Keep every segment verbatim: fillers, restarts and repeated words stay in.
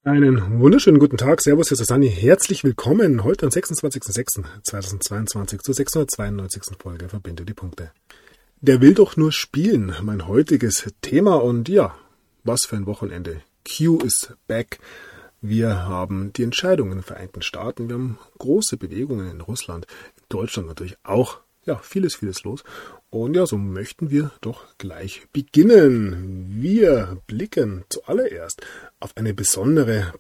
Einen wunderschönen guten Tag, Servus, hier ist Susanne. Herzlich willkommen heute am sechsundzwanzigsten sechsten zweitausendzweiundzwanzig zur sechshundertzweiundneunzigsten Folge Verbinde die Punkte. Der will doch nur spielen, mein heutiges Thema, und ja, was für ein Wochenende. Q is back. Wir haben die Entscheidung in den Vereinigten Staaten, wir haben große Bewegungen in Russland, in Deutschland natürlich auch, ja, vieles, vieles los. Und ja, so möchten wir doch gleich beginnen. Wir blicken zuallererst auf eine besondere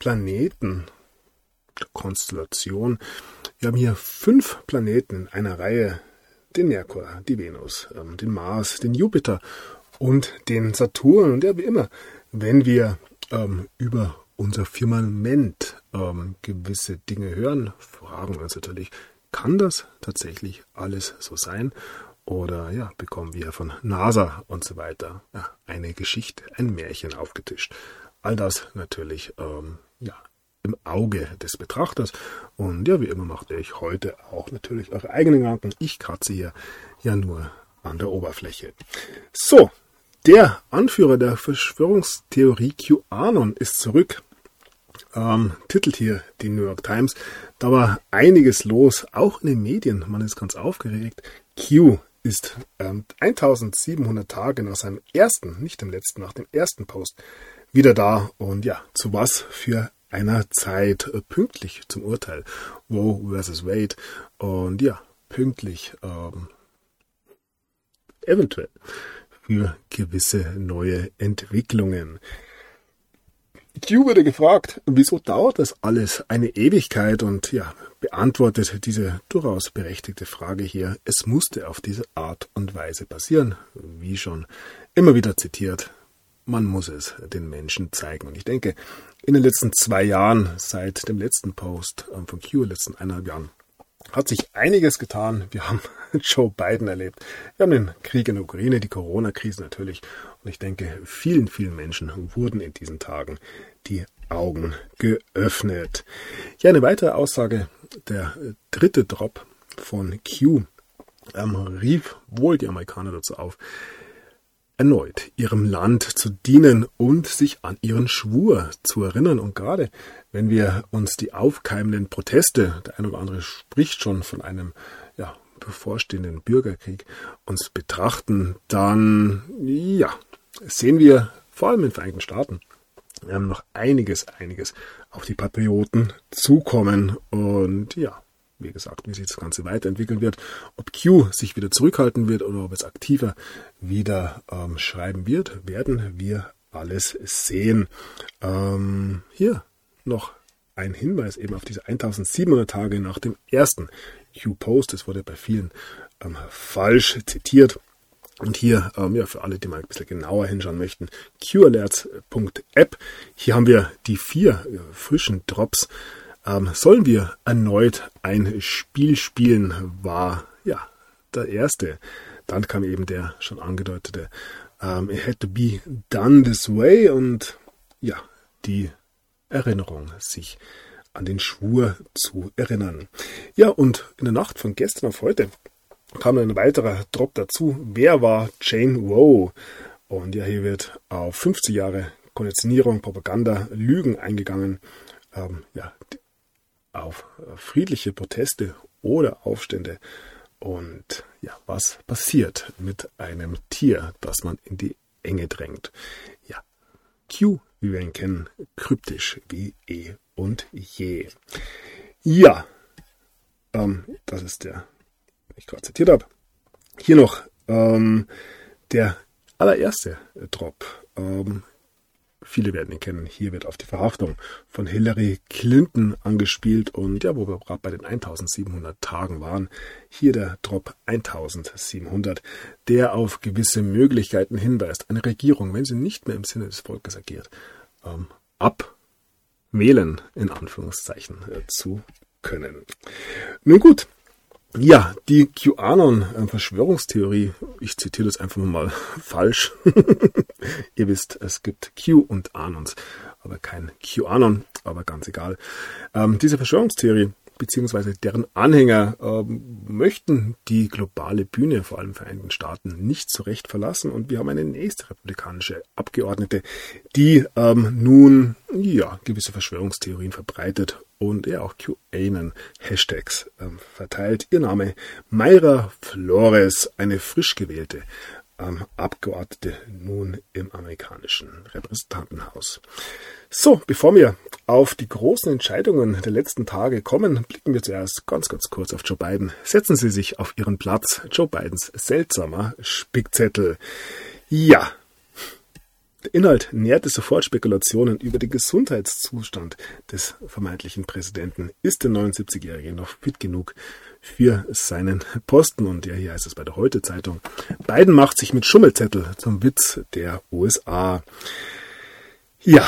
Planetenkonstellation. Wir haben hier fünf Planeten in einer Reihe: den Merkur, die Venus, den Mars, den Jupiter und den Saturn. Und ja, wie immer, wenn wir ähm, über unser Firmament ähm, gewisse Dinge hören, fragen wir uns natürlich, kann das tatsächlich alles so sein? Oder ja, bekommen wir von NASA und so weiter ja, eine Geschichte, ein Märchen aufgetischt. All das natürlich ähm, ja, im Auge des Betrachters. Und ja, wie immer macht ihr euch heute auch natürlich eure eigenen Gedanken. Ich kratze hier ja nur an der Oberfläche. So, der Anführer der Verschwörungstheorie QAnon ist zurück. Ähm, titelt hier die New York Times. Da war einiges los, auch in den Medien. Man ist ganz aufgeregt. Q ist ähm, eintausendsiebenhundert Tage nach seinem ersten, nicht dem letzten, nach dem ersten Post wieder da. Und ja, zu was für einer Zeit, äh, pünktlich zum Urteil. Roe versus Wade. Und ja, pünktlich ähm, eventuell für gewisse neue Entwicklungen. Q wurde gefragt, wieso dauert das alles eine Ewigkeit, und ja, beantwortet diese durchaus berechtigte Frage hier: Es musste auf diese Art und Weise passieren. Wie schon immer wieder zitiert, man muss es den Menschen zeigen. Und ich denke, in den letzten zwei Jahren, seit dem letzten Post von Q, letzten eineinhalb Jahren, hat sich einiges getan. Wir haben Joe Biden erlebt, wir haben den Krieg in der Ukraine, die Corona-Krise natürlich. Und ich denke, vielen, vielen Menschen wurden in diesen Tagen die Augen geöffnet. Ja, eine weitere Aussage, der dritte Drop von Q, ähm, rief wohl die Amerikaner dazu auf, erneut ihrem Land zu dienen und sich an ihren Schwur zu erinnern. Und gerade wenn wir uns die aufkeimenden Proteste, der eine oder andere spricht schon von einem ja, bevorstehenden Bürgerkrieg, uns betrachten, dann ja, sehen wir vor allem in den Vereinigten Staaten wir haben noch einiges, einiges auf die Patrioten zukommen. Und ja, wie gesagt, wie sich das Ganze weiterentwickeln wird, ob Q sich wieder zurückhalten wird oder ob es aktiver wieder ähm, schreiben wird, werden wir alles sehen. Ähm, hier noch ein Hinweis eben auf diese eintausendsiebenhundert Tage nach dem ersten Q-Post. Das wurde bei vielen ähm, falsch zitiert. Und hier, ähm, ja, für alle, die mal ein bisschen genauer hinschauen möchten, q alerts punkt app. Hier haben wir die vier äh, frischen Drops. Ähm, sollen wir erneut ein Spiel spielen, war ja der erste. Dann kam eben der schon angedeutete ähm, It had to be done this way, und ja, die Erinnerung, sich an den Schwur zu erinnern. Ja, und in der Nacht von gestern auf heute kam ein weiterer Drop dazu. Wer war Jane Roe? Und ja, hier wird auf fünfzig Jahre Konditionierung, Propaganda, Lügen eingegangen. Ähm, ja, auf friedliche Proteste oder Aufstände. Und ja, was passiert mit einem Tier, das man in die Enge drängt? Ja, Q, wie wir ihn kennen, kryptisch wie eh und je. Ja, ähm, das ist der, ich gerade zitiert habe. Hier noch ähm, der allererste Drop. Ähm, viele werden ihn kennen. Hier wird auf die Verhaftung von Hillary Clinton angespielt. Und ja, wo wir gerade bei den eintausendsiebenhundert Tagen waren, hier der Drop eintausendsiebenhundert, der auf gewisse Möglichkeiten hinweist. Eine Regierung, wenn sie nicht mehr im Sinne des Volkes agiert, ähm, abwählen, in Anführungszeichen, äh, zu können. Nun gut. Ja, die QAnon-Verschwörungstheorie, ich zitiere das einfach mal falsch. Ihr wisst, es gibt Q und Anons, aber kein QAnon, aber ganz egal. Ähm, diese Verschwörungstheorie bzw. deren Anhänger ähm, möchten die globale Bühne, vor allem Vereinigten Staaten, nicht so recht verlassen. Und wir haben eine nächste republikanische Abgeordnete, die ähm, nun ja gewisse Verschwörungstheorien verbreitet und ja auch QAnon-Hashtags ähm, verteilt. Ihr Name Mayra Flores, eine frisch gewählte ähm, Abgeordnete nun im amerikanischen Repräsentantenhaus. So, bevor wir auf die großen Entscheidungen der letzten Tage kommen, blicken wir zuerst ganz, ganz kurz auf Joe Biden. Setzen Sie sich auf Ihren Platz. Joe Bidens seltsamer Spickzettel. Ja, der Inhalt nährte sofort Spekulationen über den Gesundheitszustand des vermeintlichen Präsidenten. Ist der neunundsiebzigjährige noch fit genug für seinen Posten? Und ja, hier heißt es bei der Heute-Zeitung: Biden macht sich mit Schummelzettel zum Witz der U S A. Ja,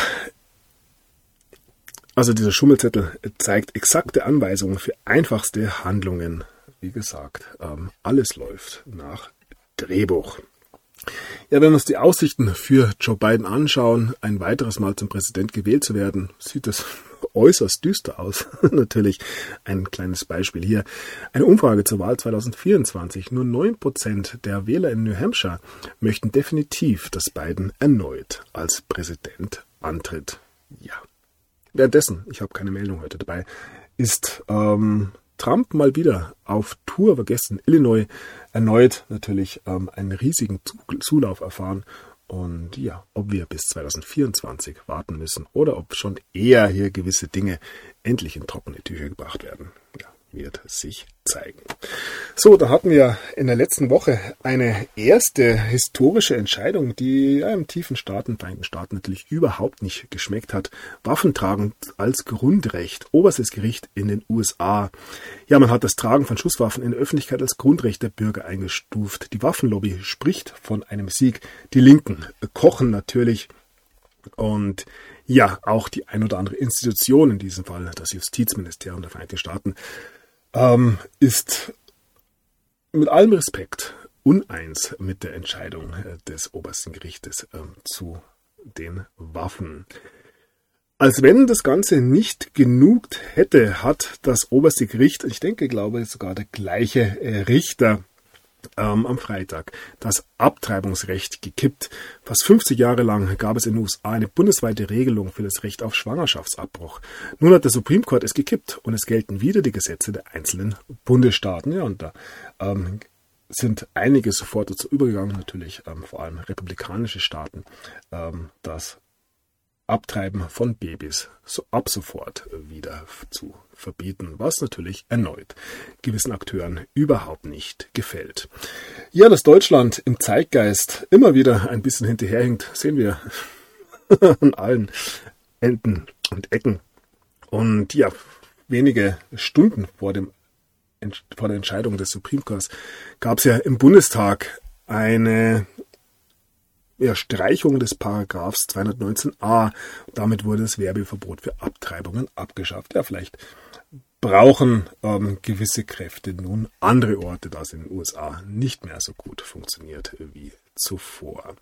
also dieser Schummelzettel zeigt exakte Anweisungen für einfachste Handlungen. Wie gesagt, ähm, alles läuft nach Drehbuch. Ja, wenn wir uns die Aussichten für Joe Biden anschauen, ein weiteres Mal zum Präsident gewählt zu werden, sieht das äußerst düster aus. Natürlich ein kleines Beispiel hier. Eine Umfrage zur Wahl zweitausendvierundzwanzig. Nur neun Prozent der Wähler in New Hampshire möchten definitiv, dass Biden erneut als Präsident antritt. Ja. Währenddessen, ich habe keine Meldung heute dabei, ist ähm, Trump mal wieder auf Tour, war gestern in Illinois, erneut natürlich ähm, einen riesigen Zulauf erfahren. Und ja, ob wir bis zweitausendvierundzwanzig warten müssen oder ob schon eher hier gewisse Dinge endlich in trockene Tücher gebracht werden, ja, wird sich zeigen. So, da hatten wir in der letzten Woche eine erste historische Entscheidung, die ja, im tiefen Staaten, Vereinigten Staaten natürlich überhaupt nicht geschmeckt hat. Waffentragen als Grundrecht, oberstes Gericht in den U S A. Ja, man hat das Tragen von Schusswaffen in der Öffentlichkeit als Grundrecht der Bürger eingestuft. Die Waffenlobby spricht von einem Sieg. Die Linken kochen natürlich. Und ja, auch die ein oder andere Institution, in diesem Fall das Justizministerium der Vereinigten Staaten, ähm, ist mit allem Respekt uneins mit der Entscheidung des obersten Gerichtes ähm, zu den Waffen. Als wenn das Ganze nicht genugt hätte, hat das oberste Gericht, ich denke, glaube sogar der gleiche äh, Richter, ähm, am Freitag das Abtreibungsrecht gekippt. Fast fünfzig Jahre lang gab es in den U S A eine bundesweite Regelung für das Recht auf Schwangerschaftsabbruch. Nun hat der Supreme Court es gekippt und es gelten wieder die Gesetze der einzelnen Bundesstaaten. Ja, und da ähm, sind einige sofort dazu übergegangen, natürlich ähm, vor allem republikanische Staaten, ähm, das Abtreiben von Babys so ab sofort wieder zu verbieten, was natürlich erneut gewissen Akteuren überhaupt nicht gefällt. Ja, dass Deutschland im Zeitgeist immer wieder ein bisschen hinterherhinkt, sehen wir an allen Enden und Ecken. Und ja, wenige Stunden vor, dem, vor der Entscheidung des Supreme Courts gab es ja im Bundestag eine Ja, Streichung des Paragraphs zweihundertneunzehn a. Damit wurde das Werbeverbot für Abtreibungen abgeschafft. Ja, vielleicht brauchen ähm, gewisse Kräfte nun andere Orte, da es in den U S A nicht mehr so gut funktioniert wie zuvor.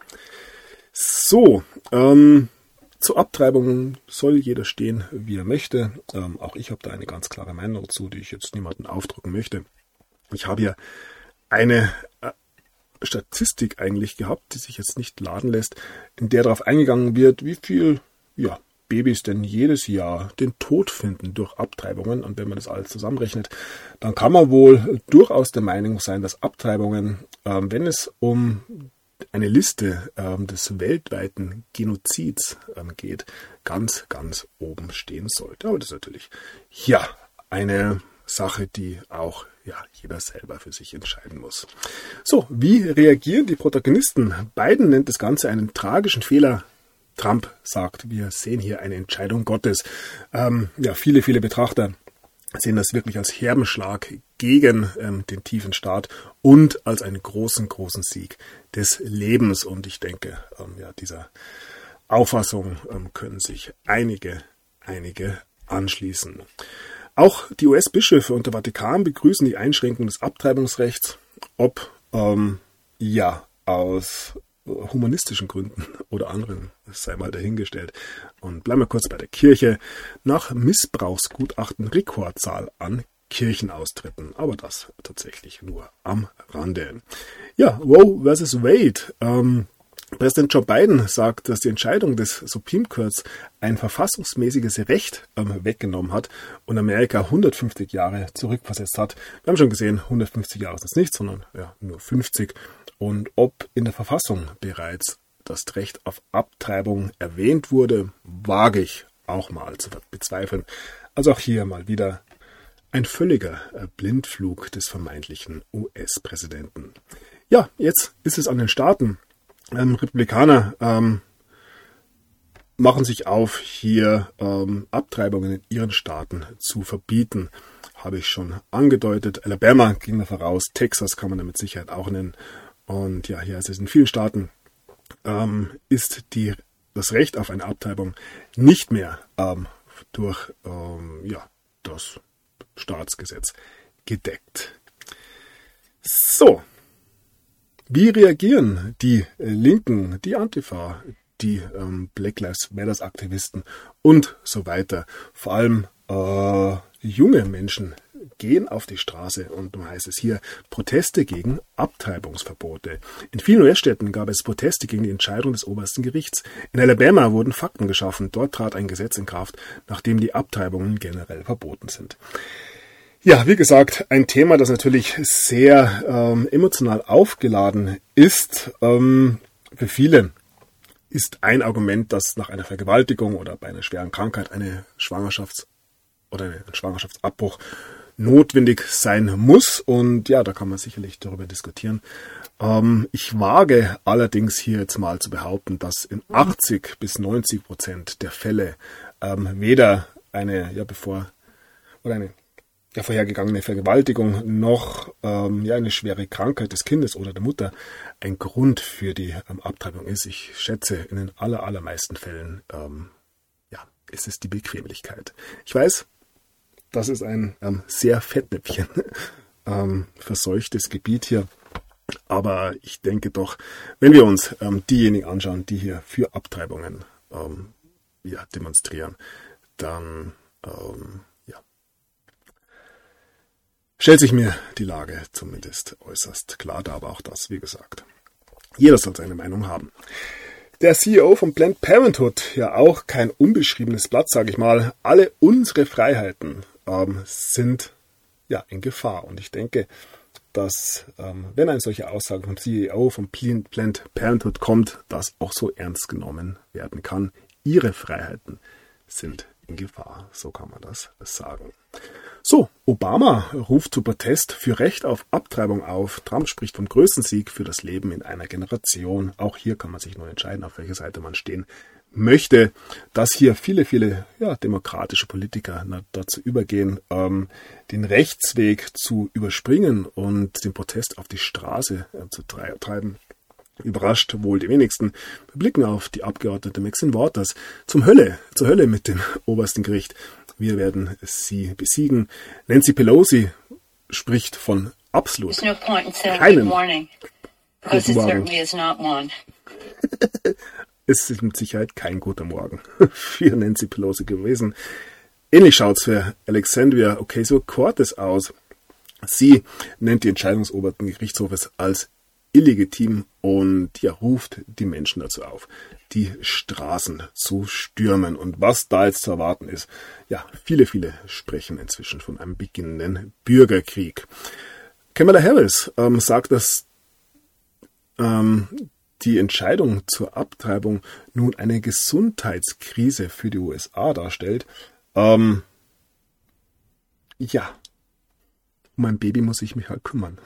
So, ähm, zu Abtreibungen soll jeder stehen, wie er möchte. Ähm, auch ich habe da eine ganz klare Meinung dazu, die ich jetzt niemandem aufdrücken möchte. Ich habe hier eine äh, Statistik eigentlich gehabt, die sich jetzt nicht laden lässt, in der darauf eingegangen wird, wie viel ja, Babys denn jedes Jahr den Tod finden durch Abtreibungen. Und wenn man das alles zusammenrechnet, dann kann man wohl durchaus der Meinung sein, dass Abtreibungen, ähm, wenn es um eine Liste ähm, des weltweiten Genozids ähm, geht, ganz, ganz oben stehen sollte. Aber das ist natürlich ja eine Sache, die auch ja, jeder selber für sich entscheiden muss. So, wie reagieren die Protagonisten? Biden nennt das Ganze einen tragischen Fehler. Trump sagt, wir sehen hier eine Entscheidung Gottes. Ähm, ja, viele, viele Betrachter sehen das wirklich als Herbenschlag gegen ähm, den tiefen Staat und als einen großen, großen Sieg des Lebens. Und ich denke, ähm, ja, dieser Auffassung ähm, können sich einige, einige anschließen. Auch die U S-Bischöfe und der Vatikan begrüßen die Einschränkung des Abtreibungsrechts, ob ähm, ja aus humanistischen Gründen oder anderen, das sei mal dahingestellt. Und bleiben wir kurz bei der Kirche. Nach Missbrauchsgutachten Rekordzahl an Kirchenaustritten, aber das tatsächlich nur am Rande. Ja, Roe versus Wade. Ähm, Präsident Joe Biden sagt, dass die Entscheidung des Supreme Courts ein verfassungsmäßiges Recht ähm, weggenommen hat und Amerika hundertfünfzig Jahre zurückversetzt hat. Wir haben schon gesehen, hundertfünfzig Jahre ist es nicht, sondern ja, nur fünfzig. Und ob in der Verfassung bereits das Recht auf Abtreibung erwähnt wurde, wage ich auch mal zu bezweifeln. Also auch hier mal wieder ein völliger Blindflug des vermeintlichen U S-Präsidenten. Ja, jetzt ist es an den Staaten. Ähm, Republikaner ähm, machen sich auf, hier ähm, Abtreibungen in ihren Staaten zu verbieten. Habe ich schon angedeutet. Alabama ging da voraus, Texas kann man da mit Sicherheit auch nennen. Und ja, hier ist es in vielen Staaten, ähm, ist die, das Recht auf eine Abtreibung nicht mehr ähm, durch ähm, ja, das Staatsgesetz gedeckt. So. Wie reagieren die Linken, die Antifa, die ähm, Black Lives Matter Aktivisten und so weiter? Vor allem äh, junge Menschen gehen auf die Straße und nun heißt es hier Proteste gegen Abtreibungsverbote. In vielen U S-Städten gab es Proteste gegen die Entscheidung des obersten Gerichts. In Alabama wurden Fakten geschaffen. Dort trat ein Gesetz in Kraft, nachdem die Abtreibungen generell verboten sind. Ja, wie gesagt, ein Thema, das natürlich sehr ähm, emotional aufgeladen ist. Ähm, für viele ist ein Argument, dass nach einer Vergewaltigung oder bei einer schweren Krankheit eine Schwangerschafts- oder ein Schwangerschaftsabbruch notwendig sein muss. Und ja, da kann man sicherlich darüber diskutieren. Ähm, ich wage allerdings hier jetzt mal zu behaupten, dass in achtzig bis neunzig Prozent der Fälle ähm, weder eine, ja bevor, oder eine der vorhergegangene Vergewaltigung noch ähm, ja, eine schwere Krankheit des Kindes oder der Mutter ein Grund für die ähm, Abtreibung ist. Ich schätze, in den aller, allermeisten Fällen ähm, ja, ist es die Bequemlichkeit. Ich weiß, das ist ein ähm, sehr Fettnäpfchen ähm, verseuchtes Gebiet hier, aber ich denke doch, wenn wir uns ähm, diejenigen anschauen, die hier für Abtreibungen ähm, ja, demonstrieren, dann ähm, stellt sich mir die Lage zumindest äußerst klar dar, aber auch das, wie gesagt. Jeder soll seine Meinung haben. Der C E O von Planned Parenthood, ja auch kein unbeschriebenes Blatt, sage ich mal. Alle unsere Freiheiten ähm, sind ja in Gefahr. Und ich denke, dass, ähm, wenn eine solche Aussage vom C E O von Planned Parenthood kommt, das auch so ernst genommen werden kann. Ihre Freiheiten sind in Gefahr, so kann man das sagen. So, Obama ruft zu Protest für Recht auf Abtreibung auf. Trump spricht vom größten Sieg für das Leben in einer Generation. Auch hier kann man sich nur entscheiden, auf welcher Seite man stehen möchte. Dass hier viele, viele ja, demokratische Politiker na, dazu übergehen, ähm, den Rechtsweg zu überspringen und den Protest auf die Straße äh, zu treiben. Überrascht wohl die wenigsten. Wir blicken auf die Abgeordnete Maxine Waters. Zum Hölle, zur Hölle mit dem obersten Gericht. Wir werden sie besiegen. Nancy Pelosi spricht von absolut no keinem morning, guten Morgen. Es ist mit Sicherheit kein guter Morgen für Nancy Pelosi gewesen. Ähnlich schaut es für Alexandria Ocasio-Cortez aus. Sie nennt die Entscheidung des obersten Gerichtshofes als illegitim und ja, ruft die Menschen dazu auf, die Straßen zu stürmen. Und was da jetzt zu erwarten ist, ja, viele, viele sprechen inzwischen von einem beginnenden Bürgerkrieg. Kamala Harris ähm, sagt, dass ähm, die Entscheidung zur Abtreibung nun eine Gesundheitskrise für die U S A darstellt. Ähm, ja, um mein Baby muss ich mich halt kümmern.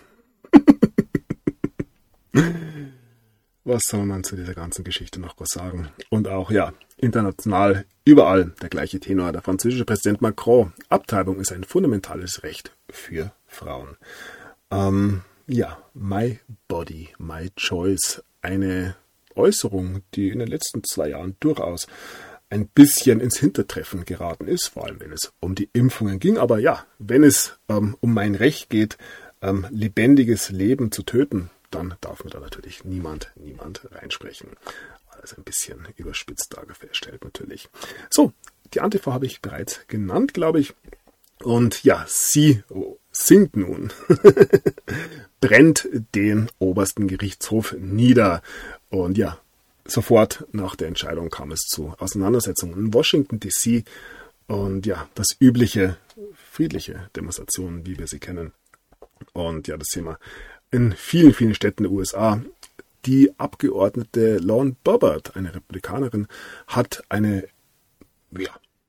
Was soll man zu dieser ganzen Geschichte noch was sagen? Und auch, ja, international, überall der gleiche Tenor. Der französische Präsident Macron. Abtreibung ist ein fundamentales Recht für Frauen. Ähm, ja, my body, my choice. Eine Äußerung, die in den letzten zwei Jahren durchaus ein bisschen ins Hintertreffen geraten ist, vor allem wenn es um die Impfungen ging. Aber ja, wenn es ähm, um mein Recht geht, ähm, lebendiges Leben zu töten, dann darf mir da natürlich niemand, niemand reinsprechen. Alles ein bisschen überspitzt dargestellt natürlich. So, die Antifa habe ich bereits genannt, glaube ich. Und ja, sie singt nun, brennt den obersten Gerichtshof nieder. Und ja, sofort nach der Entscheidung kam es zu Auseinandersetzungen in Washington D C und ja, das übliche friedliche Demonstrationen, wie wir sie kennen. Und ja, das sehen wir in vielen, vielen Städten der U S A. Die Abgeordnete Lauren Boebert, eine Republikanerin, hat eine, ja,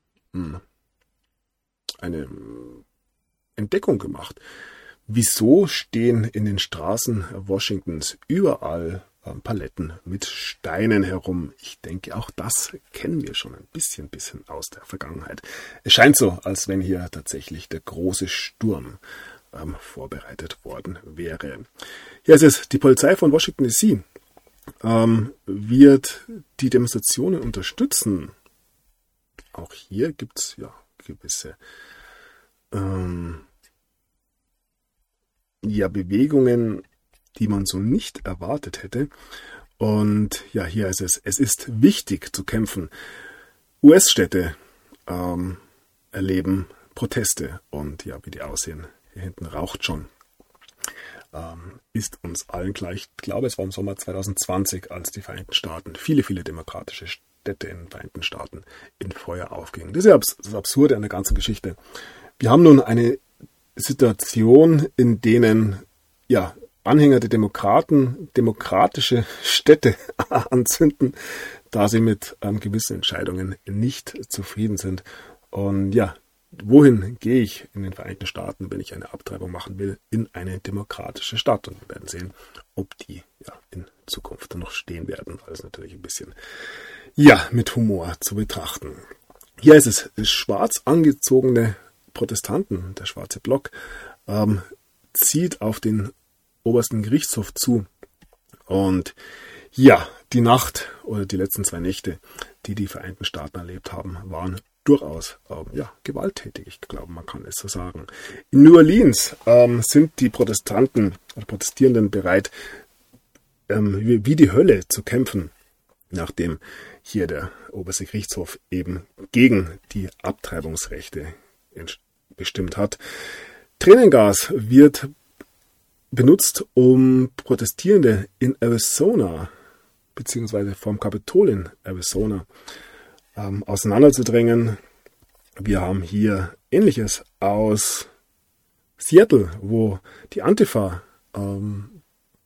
eine Entdeckung gemacht. Wieso stehen in den Straßen Washingtons überall Paletten mit Steinen herum? Ich denke, auch das kennen wir schon ein bisschen, bisschen aus der Vergangenheit. Es scheint so, als wenn hier tatsächlich der große Sturm ähm, vorbereitet worden wäre. Hier ist es, die Polizei von Washington D C ähm, wird die Demonstrationen unterstützen. Auch hier gibt es ja gewisse ähm, ja, Bewegungen, die man so nicht erwartet hätte. Und ja, hier ist es. Es ist wichtig zu kämpfen. U S-Städte ähm, erleben Proteste. Und ja, wie die aussehen, hier hinten raucht schon. Ähm, ist uns allen gleich. Ich glaube, es war im Sommer zwanzig zwanzig, als die Vereinigten Staaten, viele, viele demokratische Städte in den Vereinigten Staaten in Feuer aufgingen. Das ist ja das Absurde an der ganzen Geschichte. Wir haben nun eine Situation, in denen ja, Anhänger der Demokraten demokratische Städte anzünden, da sie mit ähm, gewissen Entscheidungen nicht zufrieden sind. Und ja, wohin gehe ich in den Vereinigten Staaten, wenn ich eine Abtreibung machen will? In eine demokratische Stadt. Und wir werden sehen, ob die ja in Zukunft noch stehen werden. Alles natürlich ein bisschen ja mit Humor zu betrachten. Hier ist es, schwarz angezogene Protestanten, der schwarze Block, ähm, zieht auf den obersten Gerichtshof zu. Und ja, die Nacht oder die letzten zwei Nächte, die die Vereinigten Staaten erlebt haben, waren durchaus ähm, ja, gewalttätig. Ich glaube, man kann es so sagen. In New Orleans ähm, sind die Protestanten oder Protestierenden bereit, ähm, wie, wie die Hölle zu kämpfen, nachdem hier der oberste Gerichtshof eben gegen die Abtreibungsrechte bestimmt hat. Tränengas wird benutzt, um Protestierende in Arizona beziehungsweise vom Kapitol in Arizona ähm, auseinanderzudrängen. Wir haben hier Ähnliches aus Seattle, wo die Antifa ähm,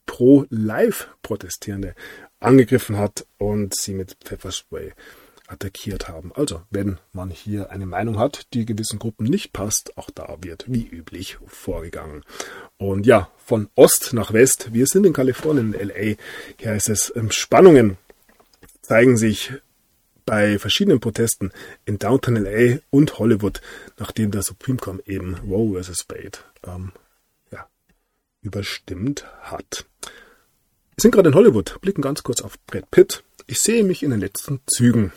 pro-Life-Protestierende angegriffen hat und sie mit Pfefferspray attackiert haben. Also, wenn man hier eine Meinung hat, die gewissen Gruppen nicht passt, auch da wird wie üblich vorgegangen. Und ja, von Ost nach West, wir sind in Kalifornien, in L A, hier heißt es, Spannungen zeigen sich bei verschiedenen Protesten in Downtown L A und Hollywood, nachdem der Supreme Court eben Roe versus Wade ähm, ja, überstimmt hat. Wir sind gerade in Hollywood, blicken ganz kurz auf Brad Pitt. Ich sehe mich in den letzten Zügen.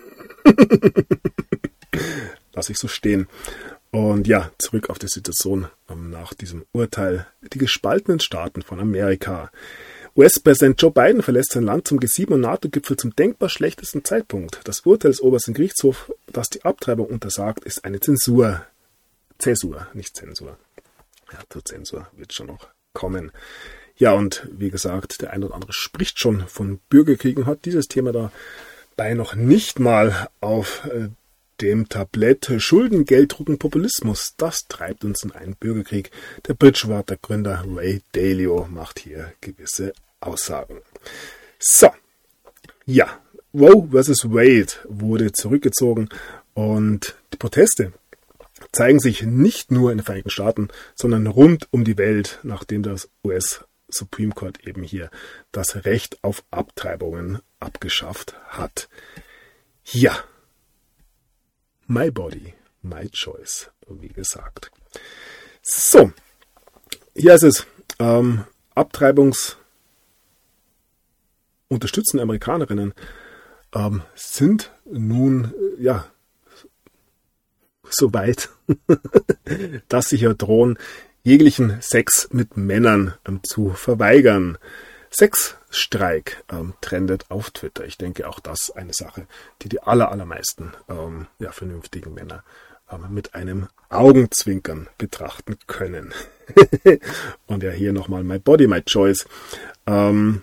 Lass ich so stehen. Und ja, zurück auf die Situation nach diesem Urteil. Die gespaltenen Staaten von Amerika. U S-Präsident Joe Biden verlässt sein Land zum G sieben- und NATO-Gipfel zum denkbar schlechtesten Zeitpunkt. Das Urteil des obersten Gerichtshofs, das die Abtreibung untersagt, ist eine Zensur. Zäsur, nicht Zensur. Ja, zur Zensur wird schon noch kommen. Ja, und wie gesagt, der eine oder andere spricht schon von Bürgerkrieg und hat dieses Thema dabei noch nicht mal auf äh, dem Tablett. Schulden, Geld, Drucken, Populismus, das treibt uns in einen Bürgerkrieg. Der Bridgewater-Gründer Ray Dalio macht hier gewisse Aussagen. So, ja, Roe versus Wade wurde zurückgezogen und die Proteste zeigen sich nicht nur in den Vereinigten Staaten, sondern rund um die Welt, nachdem das U S Supreme Court eben hier das Recht auf Abtreibungen abgeschafft hat. Ja, my body, my choice, wie gesagt. So, hier ist es. Ähm, Abtreibungs unterstützende Amerikanerinnen ähm, sind nun, ja, so weit, dass sie hier drohen, jeglichen Sex mit Männern ähm, zu verweigern. Sexstreik ähm, trendet auf Twitter. Ich denke auch das eine Sache, die die aller, allermeisten ähm, ja, vernünftigen Männer ähm, mit einem Augenzwinkern betrachten können. Und ja, hier nochmal My Body, My Choice. Ähm,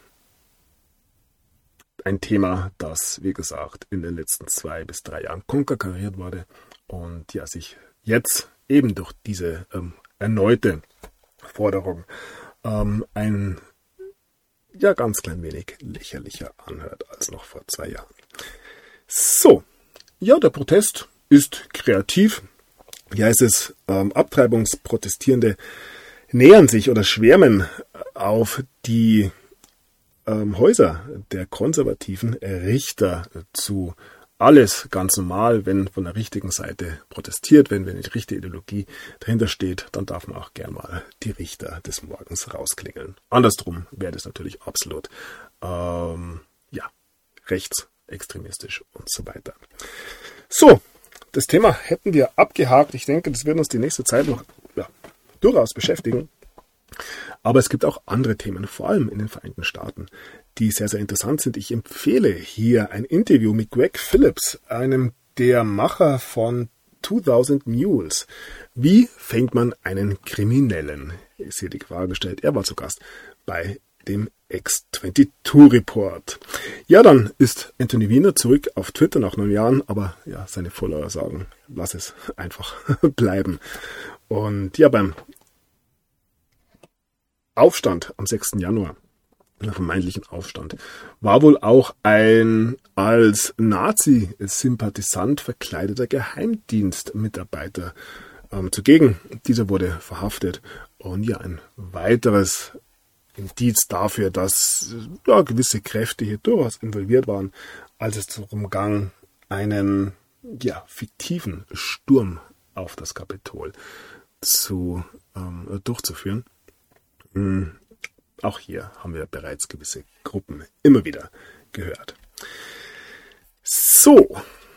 ein Thema, das, wie gesagt, in den letzten zwei bis drei Jahren konterkariert wurde und ja, sich jetzt eben durch diese ähm, erneute Forderung ähm, ein ja ganz klein wenig lächerlicher anhört als noch vor zwei Jahren. So, ja, der Protest ist kreativ. Wie heißt es, ähm, Abtreibungsprotestierende nähern sich oder schwärmen auf die ähm, Häuser der konservativen Richter zu. Alles ganz normal, wenn von der richtigen Seite protestiert, wenn, wenn die richtige Ideologie dahinter steht, dann darf man auch gern mal die Richter des Morgens rausklingeln. Andersrum wäre das natürlich absolut ähm, ja, rechtsextremistisch und so weiter. So, das Thema hätten wir abgehakt. Ich denke, das wird uns die nächste Zeit noch ja, durchaus beschäftigen. Aber es gibt auch andere Themen, vor allem in den Vereinigten Staaten, die sehr, sehr interessant sind. Ich empfehle hier ein Interview mit Greg Phillips, einem der Macher von zweitausend Mules. Wie fängt man einen Kriminellen? Ist hier die Frage gestellt. Er war zu Gast bei dem X zweiundzwanzig Report. Ja, dann ist Anthony Weiner zurück auf Twitter nach neun Jahren, aber ja, seine Follower sagen, lass es einfach bleiben. Und ja, beim Aufstand am sechsten Januar, einem vermeintlichen Aufstand, war wohl auch ein als Nazi-Sympathisant verkleideter Geheimdienstmitarbeiter ähm, zugegen. Dieser wurde verhaftet und ja, ein weiteres Indiz dafür, dass ja, gewisse Kräfte hier durchaus involviert waren, als es darum ging, einen ja, fiktiven Sturm auf das Kapitol zu, ähm, durchzuführen. Auch hier haben wir bereits gewisse Gruppen immer wieder gehört. So,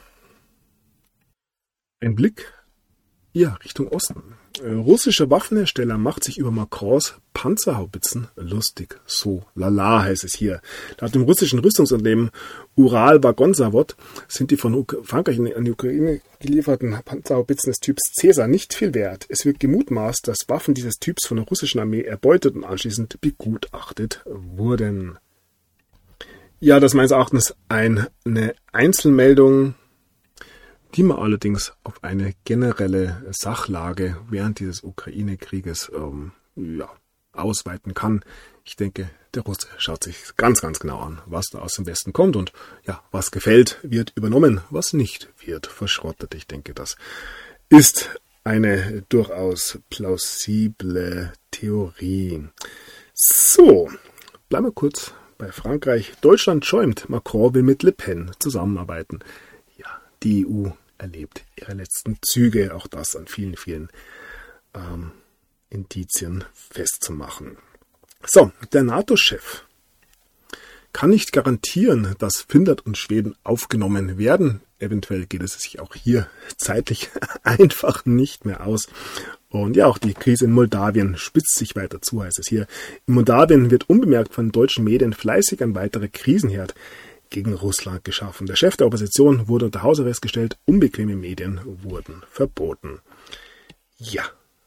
ein Blick ja, Richtung Osten. Russischer Waffenhersteller macht sich über Macrons Panzerhaubitzen lustig. So, lala heißt es hier. Laut dem russischen Rüstungsunternehmen Ural-Wagonsawod sind die von Frankreich an die Ukraine gelieferten Panzerhaubitzen des Typs Caesar nicht viel wert. Es wird gemutmaßt, dass Waffen dieses Typs von der russischen Armee erbeutet und anschließend begutachtet wurden. Ja, das ist meines Erachtens eine Einzelmeldung, die man allerdings auf eine generelle Sachlage während dieses Ukraine-Krieges ähm, ja, ausweiten kann. Ich denke, der Russe schaut sich ganz, ganz genau an, was da aus dem Westen kommt und ja, was gefällt, wird übernommen, was nicht, wird verschrottet. Ich denke, das ist eine durchaus plausible Theorie. So, bleiben wir kurz bei Frankreich. Deutschland schäumt, Macron will mit Le Pen zusammenarbeiten. Ja, die E U erlebt ihre letzten Züge, auch das an vielen, vielen ähm, Indizien festzumachen. So, der NATO-Chef kann nicht garantieren, dass Finnland und Schweden aufgenommen werden. Eventuell geht es sich auch hier zeitlich einfach nicht mehr aus. Und ja, auch die Krise in Moldawien spitzt sich weiter zu, heißt es hier. In Moldawien wird unbemerkt von deutschen Medien fleißig ein weiterer Krisenherd gegen Russland geschaffen. Der Chef der Opposition wurde unter Hausarrest gestellt, unbequeme Medien wurden verboten. Ja,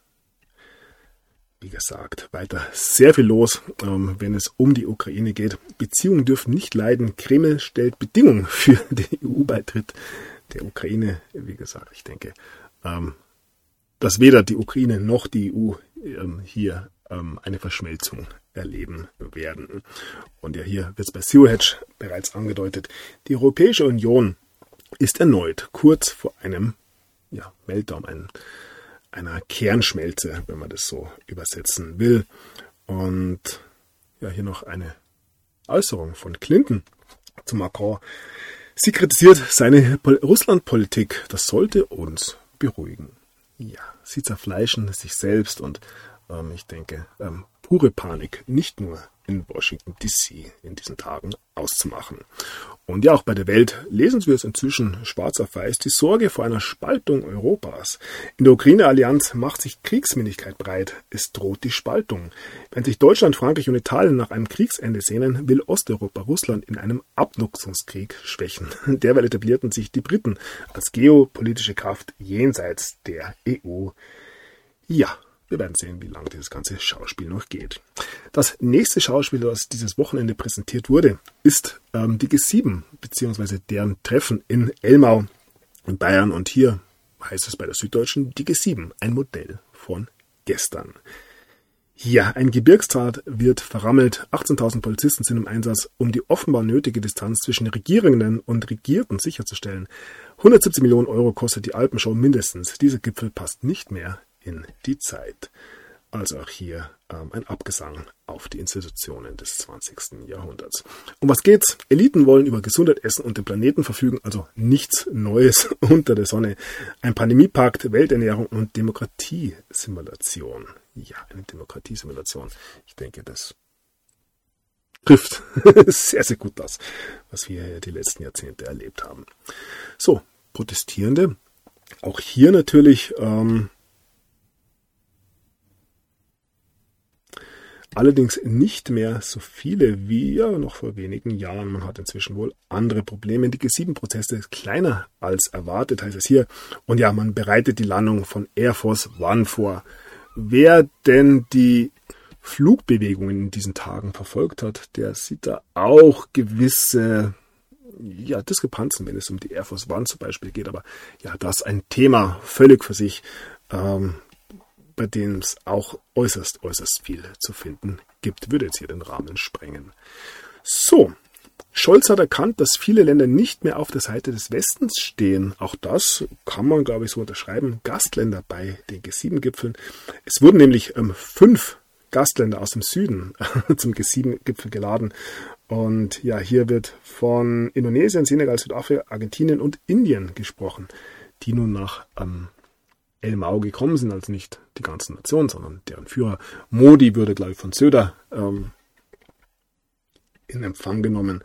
wie gesagt, weiter sehr viel los, ähm, wenn es um die Ukraine geht. Beziehungen dürfen nicht leiden. Kreml stellt Bedingungen für den E U-Beitritt der Ukraine. Wie gesagt, ich denke, ähm, dass weder die Ukraine noch die E U ähm, hier ähm, eine Verschmelzung erleben werden. Und ja, hier wird es bei Zero Hedge bereits angedeutet. Die Europäische Union ist erneut kurz vor einem ja, Meltdown, ein, einer Kernschmelze, wenn man das so übersetzen will. Und ja, hier noch eine Äußerung von Clinton zu Macron. Sie kritisiert seine Pol- Russlandpolitik. Das sollte uns beruhigen. Ja, sie zerfleischen sich selbst und ähm, ich denke, ähm, pure Panik, nicht nur in Washington D C in diesen Tagen auszumachen. Und ja, auch bei der Welt lesen wir es inzwischen schwarz auf weiß, die Sorge vor einer Spaltung Europas. In der Ukraine-Allianz macht sich Kriegsmüdigkeit breit. Es droht die Spaltung. Wenn sich Deutschland, Frankreich und Italien nach einem Kriegsende sehnen, will Osteuropa Russland in einem Abnutzungskrieg schwächen. Derweil etablierten sich die Briten als geopolitische Kraft jenseits der E U. Ja. Wir werden sehen, wie lange dieses ganze Schauspiel noch geht. Das nächste Schauspiel, das dieses Wochenende präsentiert wurde, ist ähm, die G sieben, beziehungsweise deren Treffen in Elmau in Bayern. Und hier heißt es bei der Süddeutschen die G sieben, ein Modell von gestern. Ja, ein Gebirgspfad wird verrammelt. achtzehntausend Polizisten sind im Einsatz, um die offenbar nötige Distanz zwischen Regierenden und Regierten sicherzustellen. hundertsiebzig Millionen Euro kostet die Alpenshow mindestens. Dieser Gipfel passt nicht mehr in die Zeit. Also auch hier ähm, ein Abgesang auf die Institutionen des zwanzigsten Jahrhunderts. Um was geht's? Eliten wollen über Gesundheit, Essen und den Planeten verfügen, also nichts Neues unter der Sonne. Ein Pandemiepakt, Welternährung und Demokratiesimulation. Ja, eine Demokratiesimulation. Ich denke, das trifft sehr, sehr gut das, was wir die letzten Jahrzehnte erlebt haben. So, Protestierende. Auch hier natürlich ähm, allerdings nicht mehr so viele wie ja, noch vor wenigen Jahren. Man hat inzwischen wohl andere Probleme. Die G sieben Proteste kleiner als erwartet, heißt es hier. Und ja, man bereitet die Landung von Air Force One vor. Wer denn die Flugbewegungen in diesen Tagen verfolgt hat, der sieht da auch gewisse ja, Diskrepanzen, wenn es um die Air Force One zum Beispiel geht. Aber ja, das ist ein Thema völlig für sich. Ähm, bei dem es auch äußerst, äußerst viel zu finden gibt, würde jetzt hier den Rahmen sprengen. So, Scholz hat erkannt, dass viele Länder nicht mehr auf der Seite des Westens stehen. Auch das kann man, glaube ich, so unterschreiben. Gastländer bei den G sieben Gipfeln. Es wurden nämlich ähm, fünf Gastländer aus dem Süden zum G sieben Gipfel geladen. Und ja, hier wird von Indonesien, Senegal, Südafrika, Argentinien und Indien gesprochen, die nun nach ähm, Elmau gekommen sind, also nicht die ganzen Nationen, sondern deren Führer. Modi würde, glaube ich, von Söder ähm, in Empfang genommen.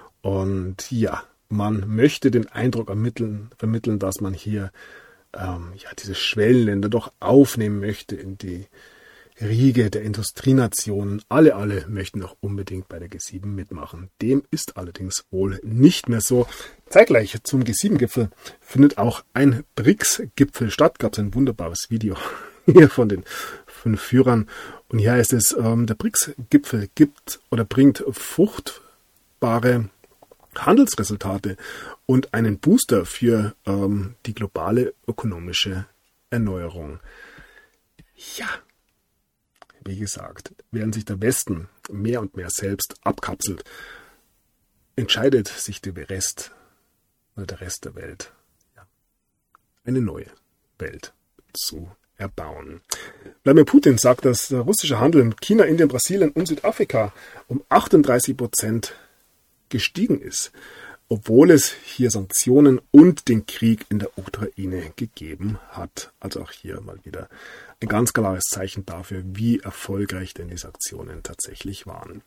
Und ja, man möchte den Eindruck ermitteln, vermitteln, dass man hier ähm, ja, diese Schwellenländer doch aufnehmen möchte in die Riege der Industrienationen. Alle, alle möchten auch unbedingt bei der G sieben mitmachen. Dem ist allerdings wohl nicht mehr so. Zeitgleich zum G sieben Gipfel findet auch ein B R I C S-Gipfel statt. Gab es ein wunderbares Video hier von den fünf Führern. Und hier heißt es, ähm, der B R I C S-Gipfel gibt oder bringt fruchtbare Handelsresultate und einen Booster für ähm, die globale ökonomische Erneuerung. Ja, wie gesagt, während sich der Westen mehr und mehr selbst abkapselt, entscheidet sich der Rest oder der Rest der Welt, ja, eine neue Welt zu erbauen. Wladimir Putin sagt, dass der russische Handel in China, Indien, Brasilien und Südafrika um achtunddreißig Prozent gestiegen ist, obwohl es hier Sanktionen und den Krieg in der Ukraine gegeben hat. Also auch hier mal wieder ein ganz klares Zeichen dafür, wie erfolgreich denn die Sanktionen tatsächlich waren.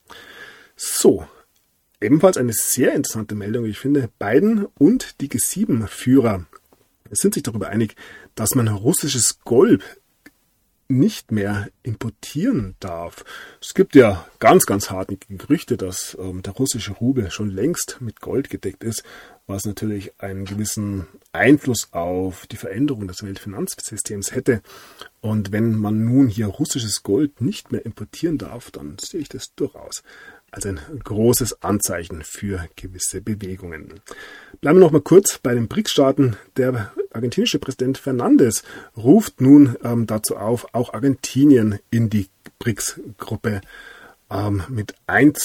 So, ebenfalls eine sehr interessante Meldung, wie ich finde. Biden und die G sieben Führer sind sich darüber einig, dass man russisches Gold nicht mehr importieren darf. Es gibt ja ganz, ganz hartnäckige Gerüchte, dass ähm, der russische Rubel schon längst mit Gold gedeckt ist, was natürlich einen gewissen Einfluss auf die Veränderung des Weltfinanzsystems hätte. Und wenn man nun hier russisches Gold nicht mehr importieren darf, dann sehe ich das durchaus als ein großes Anzeichen für gewisse Bewegungen. Bleiben wir noch mal kurz bei den B R I C S-Staaten. Der argentinische Präsident Fernandes ruft nun ähm, dazu auf, auch Argentinien in die B R I C S-Gruppe ähm, mit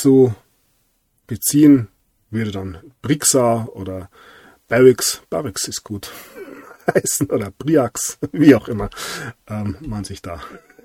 einzubeziehen. Würde dann BRICSA oder BRICS, BRICS ist gut, heißen oder BRIAX, wie auch immer ähm, man sich da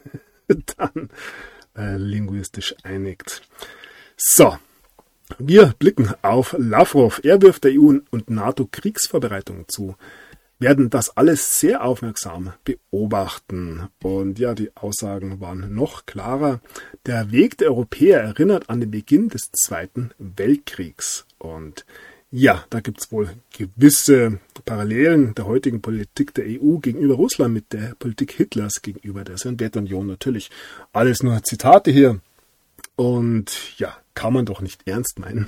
dann äh, linguistisch einigt. So, wir blicken auf Lavrov. Er wirft der E U und NATO Kriegsvorbereitungen zu. Werden das alles sehr aufmerksam beobachten. Und ja, die Aussagen waren noch klarer. Der Weg der Europäer erinnert an den Beginn des Zweiten Weltkriegs. Und Ja, da gibt's wohl gewisse Parallelen der heutigen Politik der E U gegenüber Russland mit der Politik Hitlers gegenüber der Sowjetunion. Natürlich alles nur Zitate hier. Und ja, kann man doch nicht ernst meinen.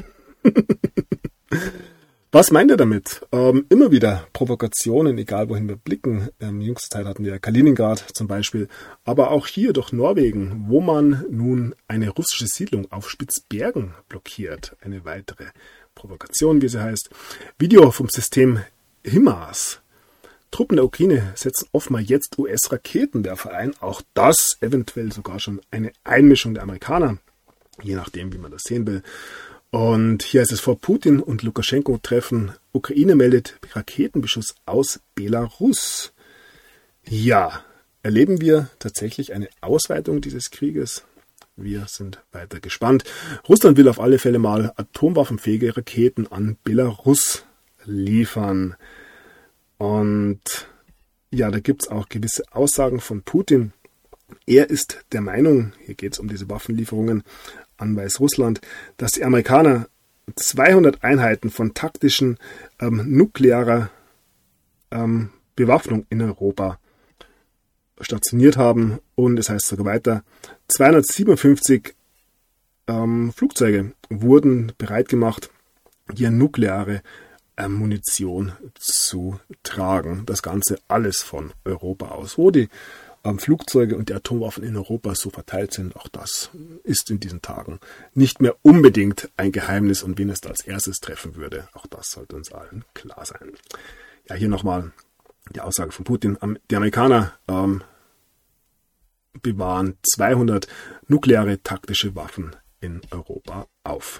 Was meint er damit? Ähm, immer wieder Provokationen, egal wohin wir blicken. Ähm, jüngste Zeit hatten wir Kaliningrad zum Beispiel, aber auch hier durch Norwegen, wo man nun eine russische Siedlung auf Spitzbergen blockiert. Eine weitere Provokation, wie sie heißt. Video vom System HIMARS. Truppen der Ukraine setzen offenbar jetzt U S-Raketenwerfer ein. Auch das eventuell sogar schon eine Einmischung der Amerikaner, je nachdem, wie man das sehen will. Und hier ist es vor Putin und Lukaschenko treffen. Ukraine meldet Raketenbeschuss aus Belarus. Ja, erleben wir tatsächlich eine Ausweitung dieses Krieges? Wir sind weiter gespannt. Russland will auf alle Fälle mal atomwaffenfähige Raketen an Belarus liefern. Und ja, da gibt es auch gewisse Aussagen von Putin. Er ist der Meinung, hier geht es um diese Waffenlieferungen an Weißrussland, dass die Amerikaner zweihundert Einheiten von taktischen ähm, nuklearer ähm, Bewaffnung in Europa stationiert haben. Und es heißt sogar weiter, zweihundertsiebenundfünfzig ähm, Flugzeuge wurden bereit gemacht, hier nukleare äh, Munition zu tragen. Das Ganze alles von Europa aus. Wo die Flugzeuge und die Atomwaffen in Europa so verteilt sind, auch das ist in diesen Tagen nicht mehr unbedingt ein Geheimnis und wen es da als erstes treffen würde, auch das sollte uns allen klar sein. Ja, hier nochmal die Aussage von Putin. Die Amerikaner ähm, bewahren zweihundert nukleare taktische Waffen in Europa auf.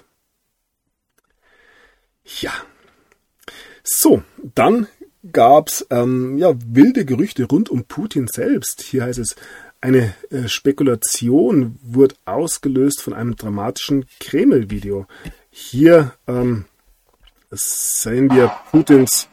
Ja, so, dann gab es ähm, ja, wilde Gerüchte rund um Putin selbst. Hier heißt es, eine äh, Spekulation wurde ausgelöst von einem dramatischen Kreml-Video. Hier ähm, sehen wir Putins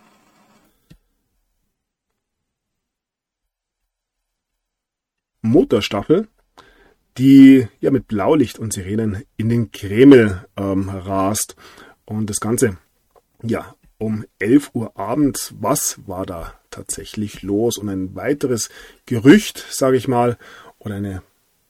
Motorstaffel, die ja mit Blaulicht und Sirenen in den Kreml ähm, rast. Und das Ganze, ja, um elf Uhr abends. Was war da tatsächlich los? Und ein weiteres Gerücht, sage ich mal, oder eine,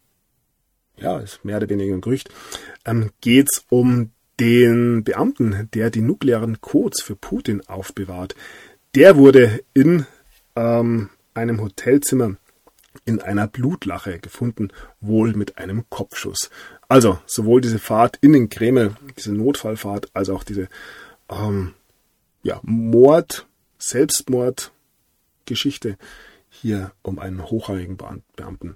ja, ist mehr oder weniger ein Gerücht, ähm, geht es um den Beamten, der die nuklearen Codes für Putin aufbewahrt. Der wurde in ähm, einem Hotelzimmer in einer Blutlache gefunden, wohl mit einem Kopfschuss. Also sowohl diese Fahrt in den Kreml, diese Notfallfahrt, als auch diese ähm, ja, Mord, Selbstmordgeschichte hier um einen hochrangigen Beamten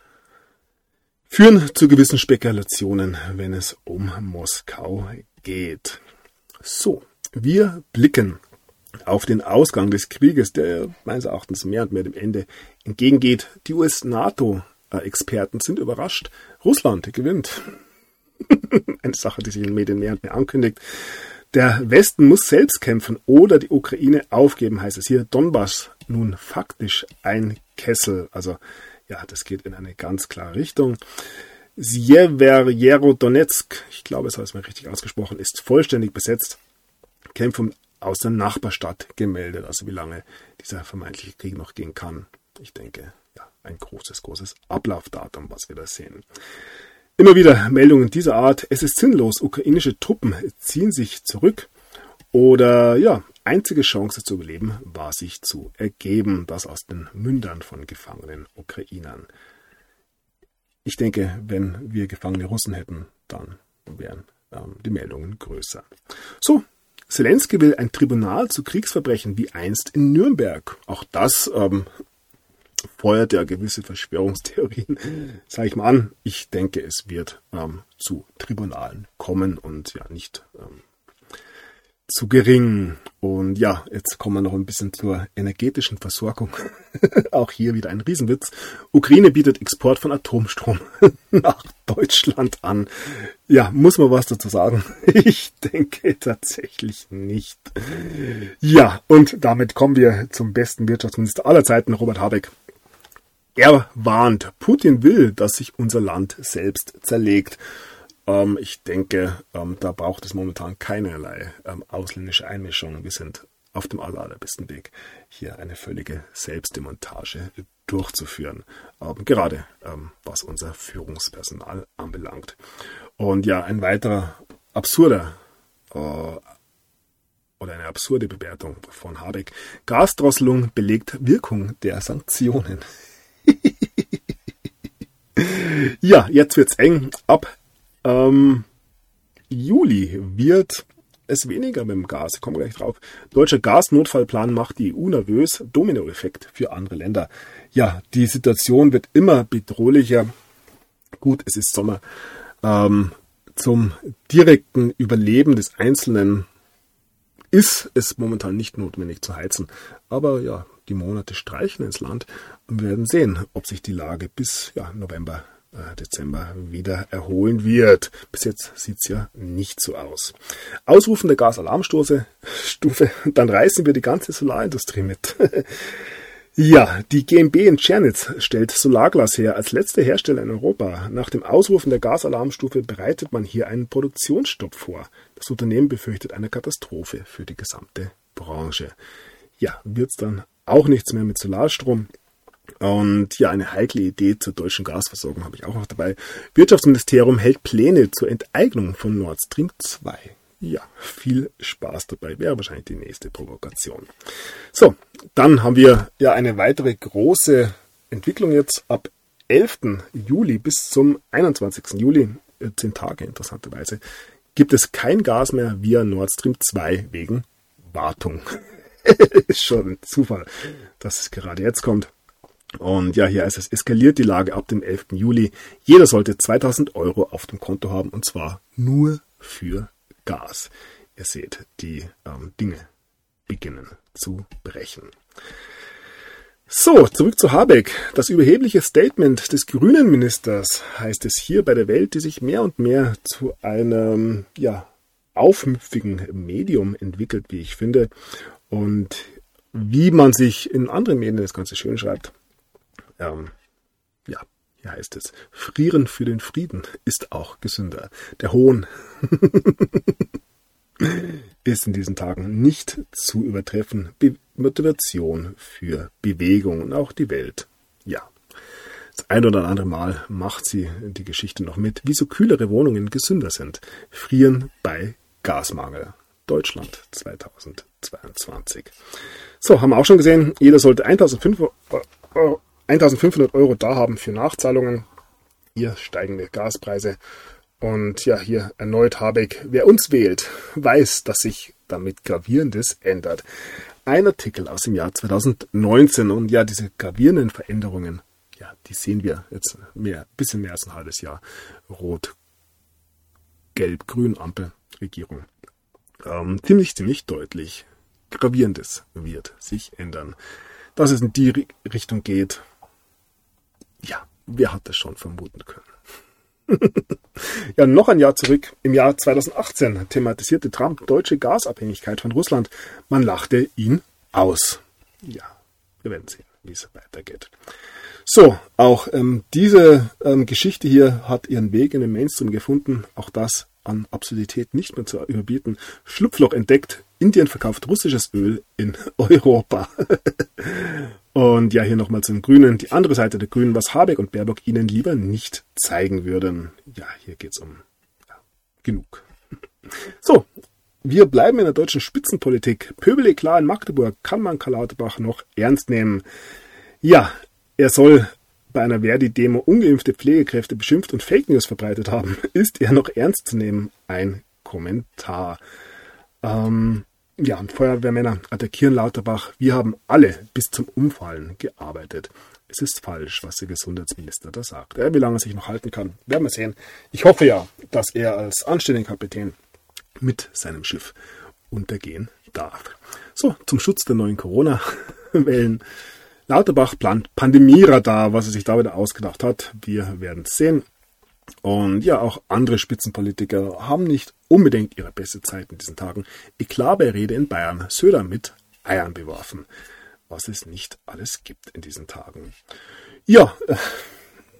führen zu gewissen Spekulationen, wenn es um Moskau geht. So, wir blicken auf den Ausgang des Krieges, der meines Erachtens mehr und mehr dem Ende entgegengeht. Die U S-NATO-Experten sind überrascht. Russland gewinnt. Eine Sache, die sich in den Medien mehr und mehr ankündigt. Der Westen muss selbst kämpfen oder die Ukraine aufgeben, heißt es hier. Donbass nun faktisch ein Kessel. Also ja, das geht in eine ganz klare Richtung. Sjeverodonetsk, ich glaube, es heißt mal richtig ausgesprochen, ist vollständig besetzt. Kämpfe aus der Nachbarstadt gemeldet. Also wie lange dieser vermeintliche Krieg noch gehen kann. Ich denke, ja, ein großes, großes Ablaufdatum, was wir da sehen. Immer wieder Meldungen dieser Art. Es ist sinnlos. Ukrainische Truppen ziehen sich zurück. Oder ja, einzige Chance zu überleben war sich zu ergeben. Das aus den Mündern von gefangenen Ukrainern. Ich denke, wenn wir gefangene Russen hätten, dann wären ähm, die Meldungen größer. So, Zelensky will ein Tribunal zu Kriegsverbrechen wie einst in Nürnberg. Auch das ähm, feuert ja gewisse Verschwörungstheorien, sage ich mal an. Ich denke, es wird ähm, zu Tribunalen kommen und ja nicht ähm, zu gering. Und ja, jetzt kommen wir noch ein bisschen zur energetischen Versorgung. Auch hier wieder ein Riesenwitz. Ukraine bietet Export von Atomstrom nach Deutschland an. Ja, muss man was dazu sagen? Ich denke tatsächlich nicht. Ja, und damit kommen wir zum besten Wirtschaftsminister aller Zeiten, Robert Habeck. Er warnt, Putin will, dass sich unser Land selbst zerlegt. Ähm, ich denke, ähm, da braucht es momentan keinerlei ähm, ausländische Einmischung. Wir sind auf dem aller, allerbesten Weg, hier eine völlige Selbstdemontage durchzuführen. Ähm, gerade ähm, was unser Führungspersonal anbelangt. Und ja, ein weiterer absurder äh, oder eine absurde Bewertung von Habeck. Gasdrosselung belegt Wirkung der Sanktionen. Ja, jetzt wird's eng. Ab ähm, Juli wird es weniger mit dem Gas. Ich komme gleich drauf. Deutscher Gasnotfallplan macht die E U nervös. Dominoeffekt für andere Länder. Ja, die Situation wird immer bedrohlicher. Gut, es ist Sommer. Ähm, zum direkten Überleben des Einzelnen ist es momentan nicht notwendig zu heizen. Aber ja, die Monate streichen ins Land und wir werden sehen, ob sich die Lage bis ja, November, äh, Dezember wieder erholen wird. Bis jetzt sieht es ja nicht so aus. Ausrufen der Gasalarmstufe, Stufe, dann reißen wir die ganze Solarindustrie mit. Ja, die G M B in Tschernitz stellt Solarglas her als letzter Hersteller in Europa. Nach dem Ausrufen der Gasalarmstufe bereitet man hier einen Produktionsstopp vor. Das Unternehmen befürchtet eine Katastrophe für die gesamte Branche. Ja, wird's dann auch nichts mehr mit Solarstrom. Und ja, eine heikle Idee zur deutschen Gasversorgung habe ich auch noch dabei. Wirtschaftsministerium hält Pläne zur Enteignung von Nord Stream zwei. Ja, viel Spaß dabei. Wäre wahrscheinlich die nächste Provokation. So, dann haben wir ja eine weitere große Entwicklung jetzt ab elften Juli bis zum einundzwanzigsten Juli, zehn Tage interessanterweise, gibt es kein Gas mehr via Nord Stream zwei wegen Wartung. Ist schon ein Zufall, dass es gerade jetzt kommt. Und ja, hier heißt es, eskaliert die Lage ab dem elften Juli. Jeder sollte zweitausend Euro auf dem Konto haben und zwar nur für Gas. Ihr seht, die ähm, Dinge beginnen zu brechen. So, zurück zu Habeck. Das überhebliche Statement des grünen Ministers heißt es hier bei der Welt, die sich mehr und mehr zu einem ja, aufmüpfigen Medium entwickelt, wie ich finde. Und wie man sich in anderen Medien das Ganze schön schreibt, ähm, ja, hier heißt es, frieren für den Frieden ist auch gesünder. Der Hohn ist in diesen Tagen nicht zu übertreffen. Be- Motivation für Bewegung und auch die Welt. Ja, das ein oder andere Mal macht sie die Geschichte noch mit, wieso kühlere Wohnungen gesünder sind. Frieren bei Gasmangel. Deutschland zweitausendzweiundzwanzig. So, haben wir auch schon gesehen, jeder sollte eintausendfünfhundert Euro da haben für Nachzahlungen. Hier steigende Gaspreise. Und ja, hier erneut Habeck. Wer uns wählt, weiß, dass sich damit Gravierendes ändert. Ein Artikel aus dem Jahr zweitausendneunzehn. Und ja, diese gravierenden Veränderungen, ja, die sehen wir jetzt mehr, bisschen mehr als ein halbes Jahr. Rot, Gelb, Grün, Ampel, Regierung. Ähm, ziemlich, ziemlich deutlich. Gravierendes wird sich ändern. Dass es in die Richtung geht, ja, wer hat das schon vermuten können? Ja, noch ein Jahr zurück, im Jahr zweitausendachtzehn, thematisierte Trump deutsche Gasabhängigkeit von Russland. Man lachte ihn aus. Ja, wir werden sehen, wie es weitergeht. So, auch ähm, diese ähm, Geschichte hier hat ihren Weg in den Mainstream gefunden. Auch das an Absurdität nicht mehr zu überbieten. Schlupfloch entdeckt. Indien verkauft russisches Öl in Europa. Und ja, hier nochmal zum Grünen. Die andere Seite der Grünen, was Habeck und Baerbock ihnen lieber nicht zeigen würden. Ja, hier geht's um ja, genug. So, wir bleiben in der deutschen Spitzenpolitik. Pöbel-Eklat in Magdeburg. Kann man Karl Lauterbach noch ernst nehmen? Ja, er soll bei einer Verdi-Demo ungeimpfte Pflegekräfte beschimpft und Fake News verbreitet haben. Ist er noch ernst zu nehmen? Ein Kommentar. Ähm, ja, und Feuerwehrmänner attackieren Lauterbach. Wir haben alle bis zum Umfallen gearbeitet. Es ist falsch, was der Gesundheitsminister da sagt. Ja, wie lange er sich noch halten kann, werden wir sehen. Ich hoffe ja, dass er als anständiger Kapitän mit seinem Schiff untergehen darf. So, zum Schutz der neuen Corona-Wellen. Lauterbach plant Pandemieradar, was er sich da wieder ausgedacht hat. Wir werden es sehen. Und ja, auch andere Spitzenpolitiker haben nicht unbedingt ihre beste Zeit in diesen Tagen. Eklat bei Rede in Bayern. Söder mit Eiern beworfen. Was es nicht alles gibt in diesen Tagen. Ja,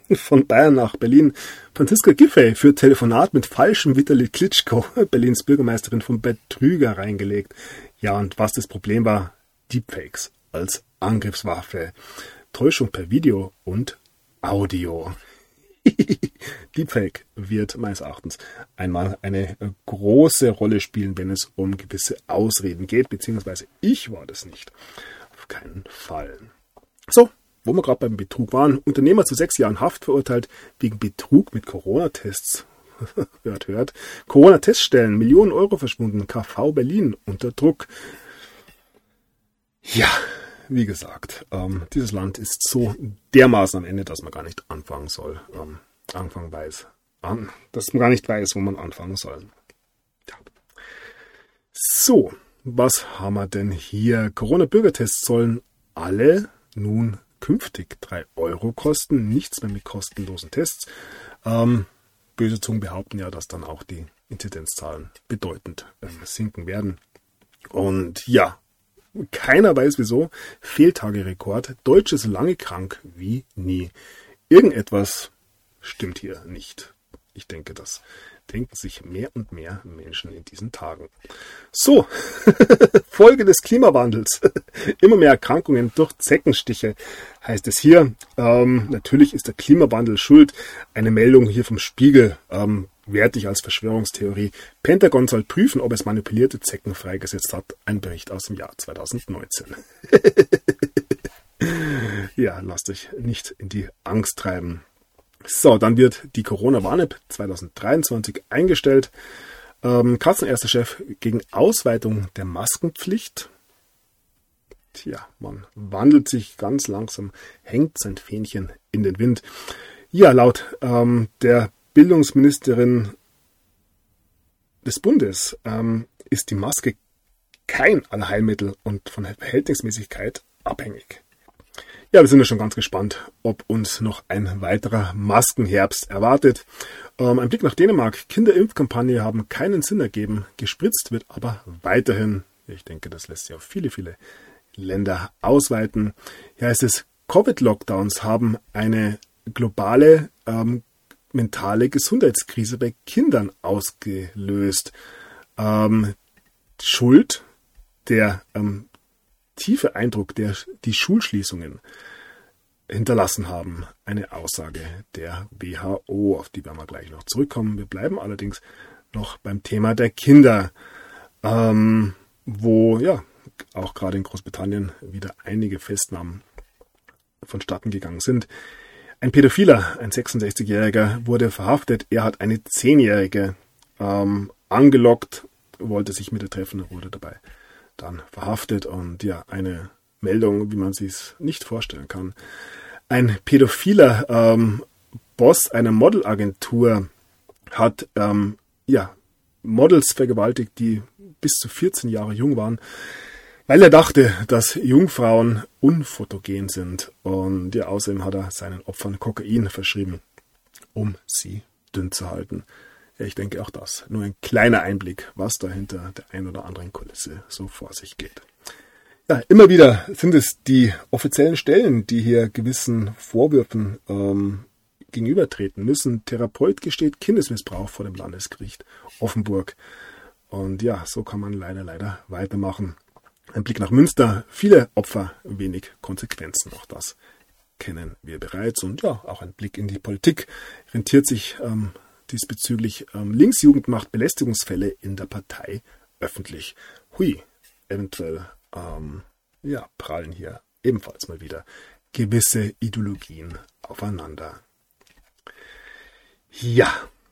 Von Bayern nach Berlin. Franziska Giffey für Telefonat mit falschem Vitali Klitschko, Berlins Bürgermeisterin, vom Betrüger reingelegt. Ja, und was das Problem war? Deepfakes als Angriffswaffe. Täuschung per Video und Audio. Deepfake wird meines Erachtens einmal eine große Rolle spielen, wenn es um gewisse Ausreden geht, beziehungsweise ich war das nicht. Auf keinen Fall. So, wo wir gerade beim Betrug waren. Unternehmer zu sechs Jahren Haft verurteilt wegen Betrug mit Corona-Tests. hört, hört. Corona-Teststellen, Millionen Euro verschwunden. K V Berlin unter Druck. Ja, wie gesagt, ähm, dieses Land ist so dermaßen am Ende, dass man gar nicht anfangen soll. Ähm, anfangen weiß. An, dass man gar nicht weiß, wo man anfangen soll. Ja. So, was haben wir denn hier? Corona-Bürgertests sollen alle nun künftig drei Euro kosten, nichts mehr mit kostenlosen Tests. Ähm, böse Zungen behaupten ja, dass dann auch die Inzidenzzahlen bedeutend ähm, sinken werden. Und ja, keiner weiß wieso. Fehltagerekord. Deutsche so lange krank wie nie. Irgendetwas stimmt hier nicht. Ich denke, das denken sich mehr und mehr Menschen in diesen Tagen. So, Folge des Klimawandels. Immer mehr Erkrankungen durch Zeckenstiche, heißt es hier. Ähm, natürlich ist der Klimawandel schuld. Eine Meldung hier vom Spiegel, ähm, werte ich als Verschwörungstheorie. Pentagon soll prüfen, ob es manipulierte Zecken freigesetzt hat. Ein Bericht aus dem Jahr zweitausendneunzehn. Ja, lasst euch nicht in die Angst treiben. So, dann wird die Corona-Warn-App zwanzig dreiundzwanzig eingestellt. Ähm, Kassenärztechef gegen Ausweitung der Maskenpflicht. Tja, man wandelt sich ganz langsam, hängt sein Fähnchen in den Wind. Ja, laut ähm, der Bildungsministerin des Bundes ähm, ist die Maske kein Allheilmittel und von der Verhältnismäßigkeit abhängig. Ja, wir sind ja schon ganz gespannt, ob uns noch ein weiterer Maskenherbst erwartet. Ähm, ein Blick nach Dänemark. Kinderimpfkampagne haben keinen Sinn ergeben. Gespritzt wird aber weiterhin. Ich denke, das lässt sich auf viele, viele Länder ausweiten. Hier heißt es, Covid-Lockdowns haben eine globale ähm, mentale Gesundheitskrise bei Kindern ausgelöst. Ähm, Schuld der ähm, tiefe Eindruck, der die Schulschließungen hinterlassen haben. Eine Aussage der W H O, auf die werden wir gleich noch zurückkommen. Wir bleiben allerdings noch beim Thema der Kinder, ähm, wo ja auch gerade in Großbritannien wieder einige Festnahmen vonstatten gegangen sind. Ein Pädophiler, ein sechsundsechzigjähriger, wurde verhaftet. Er hat eine zehnjährige ähm, angelockt, wollte sich mit ihr treffen, wurde dabei dann verhaftet. Und ja, eine Meldung, wie man sich es nicht vorstellen kann. Ein pädophiler ähm, Boss einer Modelagentur hat ähm, ja, Models vergewaltigt, die bis zu vierzehn Jahre jung waren, weil er dachte, dass Jungfrauen unfotogen sind. Und ja, außerdem hat er seinen Opfern Kokain verschrieben, um sie dünn zu halten. Ja, ich denke auch das. Nur ein kleiner Einblick, was da hinter der ein oder anderen Kulisse so vor sich geht. Ja, immer wieder sind es die offiziellen Stellen, die hier gewissen Vorwürfen ähm, gegenübertreten müssen. Therapeut gesteht Kindesmissbrauch vor dem Landesgericht Offenburg. Und ja, so kann man leider, leider weitermachen. Ein Blick nach Münster, viele Opfer, wenig Konsequenzen. Auch das kennen wir bereits. Und ja, auch ein Blick in die Politik rentiert sich ähm, diesbezüglich. Ähm, Linksjugend macht Belästigungsfälle in der Partei öffentlich. Hui, eventuell ähm, ja, prallen hier ebenfalls mal wieder gewisse Ideologien aufeinander. Ja.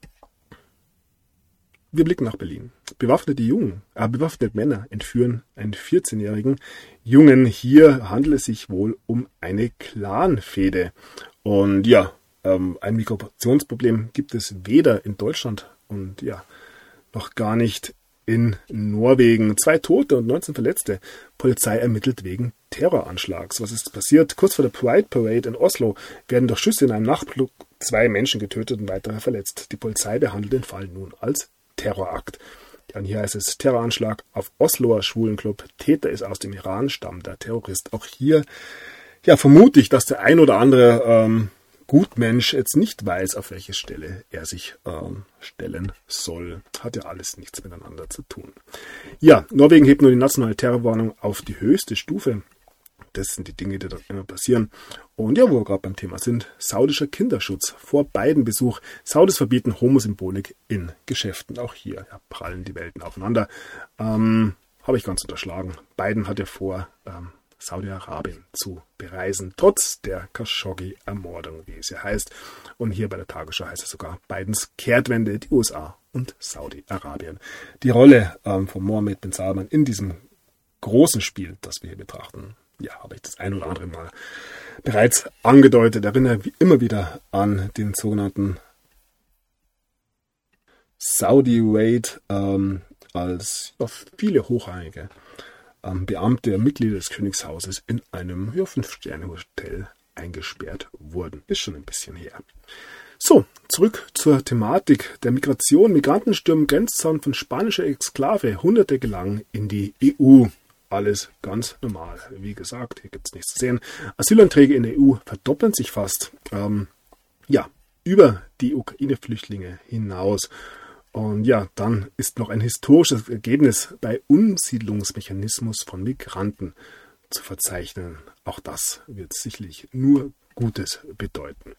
Wir blicken nach Berlin. Bewaffnete Jungen, äh, bewaffnete Männer entführen einen vierzehnjährigen Jungen. Hier handelt es sich wohl um eine Clanfehde. Und ja, ähm, ein Migrationsproblem gibt es weder in Deutschland und ja, noch gar nicht in Norwegen. Zwei Tote und neunzehn Verletzte. Polizei ermittelt wegen Terroranschlags. Was ist passiert? Kurz vor der Pride Parade in Oslo werden durch Schüsse in einem Nachtflug zwei Menschen getötet und weitere verletzt. Die Polizei behandelt den Fall nun als Terrorakt. Dann hier heißt es Terroranschlag auf Osloer Schwulenclub. Täter ist aus dem Iran, stammender Terrorist. Auch hier ja, vermute ich, dass der ein oder andere ähm, Gutmensch jetzt nicht weiß, auf welche Stelle er sich ähm, stellen soll. Hat ja alles nichts miteinander zu tun. Ja, Norwegen hebt nur die nationale Terrorwarnung auf die höchste Stufe. Das sind die Dinge, die dort immer passieren. Und ja, wo wir gerade beim Thema sind, saudischer Kinderschutz vor Biden-Besuch. Saudis verbieten Homosymbolik in Geschäften. Auch hier ja, prallen die Welten aufeinander. Ähm, habe ich ganz unterschlagen. Biden hat ja vor, ähm, Saudi-Arabien zu bereisen, trotz der Khashoggi-Ermordung, wie es ja heißt. Und hier bei der Tagesschau heißt es sogar Bidens Kehrtwende, die U S A und Saudi-Arabien. Die Rolle ähm, von Mohammed bin Salman in diesem großen Spiel, das wir hier betrachten, ja, habe ich das ein oder andere Mal bereits angedeutet. Erinnere wie immer wieder an den sogenannten Saudi Raid, ähm, als ja, viele hochrangige ähm, Beamte, Mitglieder des Königshauses in einem ja, Fünf-Sterne-Hotel eingesperrt wurden. Ist schon ein bisschen her. So, zurück zur Thematik der Migration. Migranten stürmen Grenzzaun von spanischer Exklave. Hunderte gelangen in die E U. Alles ganz normal. Wie gesagt, hier gibt es nichts zu sehen. Asylanträge in der E U verdoppeln sich fast. Ähm, ja, über die Ukraine-Flüchtlinge hinaus. Und ja, dann ist noch ein historisches Ergebnis bei Umsiedlungsmechanismus von Migranten zu verzeichnen. Auch das wird sicherlich nur Gutes bedeuten.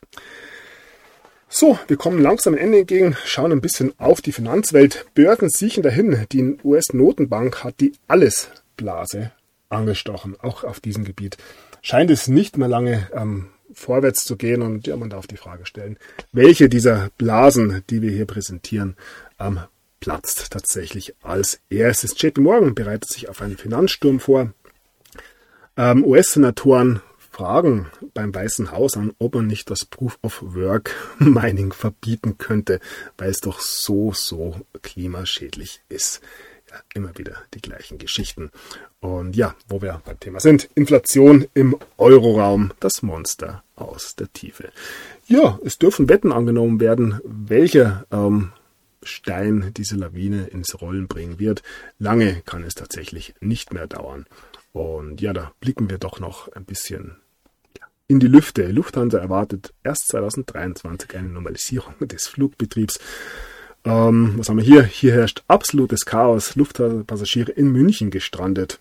So, wir kommen langsam am Ende entgegen, schauen ein bisschen auf die Finanzwelt. Börsen siechen dahin. Die U S-Notenbank hat die Allesblase angestochen. Auch auf diesem Gebiet scheint es nicht mehr lange ähm, vorwärts zu gehen. Und ja, man darf die Frage stellen, welche dieser Blasen, die wir hier präsentieren, ähm, platzt tatsächlich als erstes. J P Morgan bereitet sich auf einen Finanzsturm vor. Ähm, U S-Senatoren fragen beim Weißen Haus an, ob man nicht das Proof of Work Mining verbieten könnte, weil es doch so, so klimaschädlich ist. Ja, immer wieder die gleichen Geschichten. Und ja, wo wir beim Thema sind, Inflation im Euroraum, das Monster aus der Tiefe. Ja, es dürfen Wetten angenommen werden, welcher ähm, Stein diese Lawine ins Rollen bringen wird. Lange kann es tatsächlich nicht mehr dauern. Und ja, da blicken wir doch noch ein bisschen in die Lüfte. Lufthansa erwartet erst zwanzig dreiundzwanzig eine Normalisierung des Flugbetriebs. Ähm, was haben wir hier? Hier herrscht absolutes Chaos. Lufthansa-Passagiere in München gestrandet.